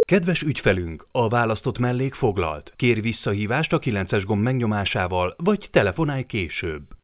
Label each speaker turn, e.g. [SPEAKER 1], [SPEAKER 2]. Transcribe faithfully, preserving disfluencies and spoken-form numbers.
[SPEAKER 1] Kedves ügyfelünk, a választott mellék foglalt. Kérj visszahívást a kilences gomb megnyomásával, vagy telefonálj később.